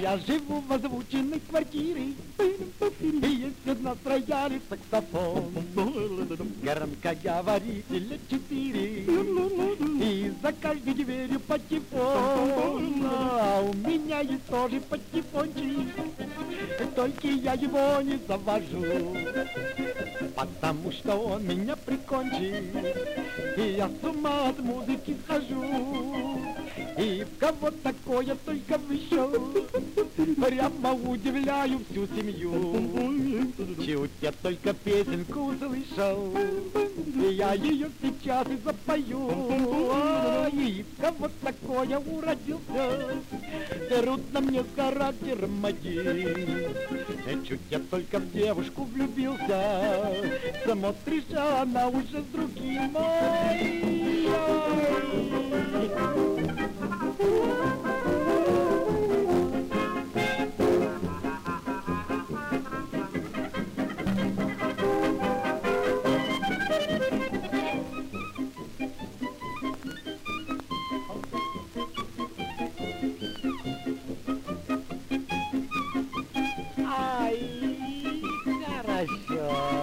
Я живу в озвученной квартире, и есть одна рояль и саксофон. Громкоговорителя 4, и за каждой дверью патефон. А у меня есть тоже патефончик, только я его не завожу, потому что он меня прикончит, и я с ума от музыки схожу. И в кого такое только вышел, прямо удивляю всю семью. Чуть я только песенку услышал, и я ее сейчас и запою. И в кого такое уродился, трудно мне с характером моим. Чуть я только в девушку влюбился, смотришь, а она уже с другим. Ай, хорошо.